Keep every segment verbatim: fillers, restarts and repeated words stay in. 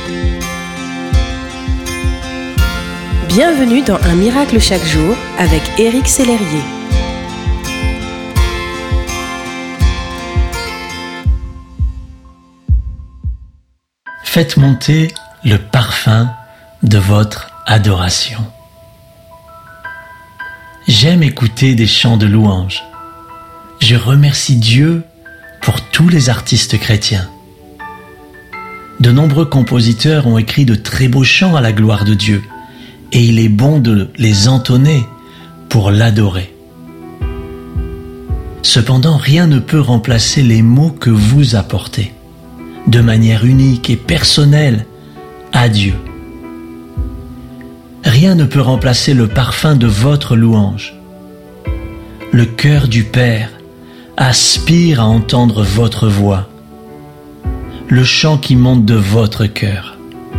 Bienvenue dans Un miracle chaque jour avec Éric Sellerier. Faites monter le parfum de votre adoration. J'aime écouter des chants de louange. Je remercie Dieu pour tous les artistes chrétiens. De nombreux compositeurs ont écrit de très beaux chants à la gloire de Dieu, et il est bon de les entonner pour l'adorer. Cependant, rien ne peut remplacer les mots que vous apportez, de manière unique et personnelle, à Dieu. Rien ne peut remplacer le parfum de votre louange. Le cœur du Père aspire à entendre votre voix, le chant qui monte de votre cœur.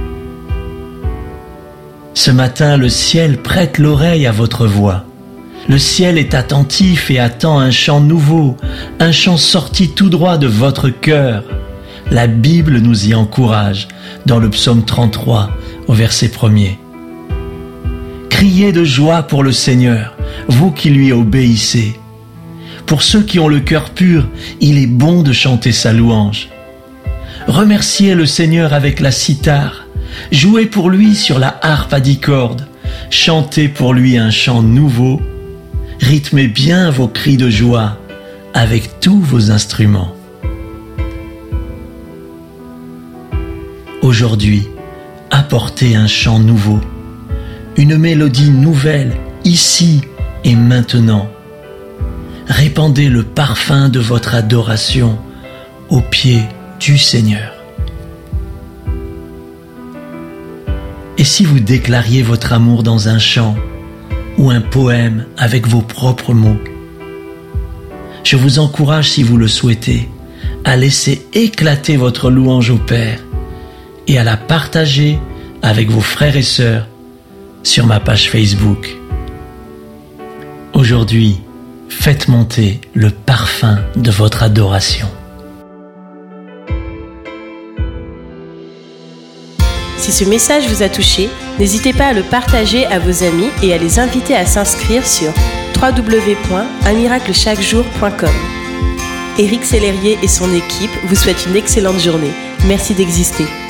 Ce matin, le ciel prête l'oreille à votre voix. Le ciel est attentif et attend un chant nouveau, un chant sorti tout droit de votre cœur. La Bible nous y encourage dans le psaume trente-trois, au verset premier. Criez de joie pour le Seigneur, vous qui lui obéissez. Pour ceux qui ont le cœur pur, il est bon de chanter sa louange. Remerciez le Seigneur avec la cithare. Jouez pour lui sur la harpe à dix cordes, chantez pour lui un chant nouveau, rythmez bien vos cris de joie avec tous vos instruments. Aujourd'hui, apportez un chant nouveau, une mélodie nouvelle, ici et maintenant. Répandez le parfum de votre adoration aux pieds du Seigneur. Et si vous déclariez votre amour dans un chant ou un poème avec vos propres mots? Je vous encourage, si vous le souhaitez, à laisser éclater votre louange au Père et à la partager avec vos frères et sœurs sur ma page Facebook. Aujourd'hui, faites monter le parfum de votre adoration. Si ce message vous a touché, n'hésitez pas à le partager à vos amis et à les inviter à s'inscrire sur w w w point un miracle chaque jour point com. Éric Sellerier et son équipe vous souhaitent une excellente journée. Merci d'exister.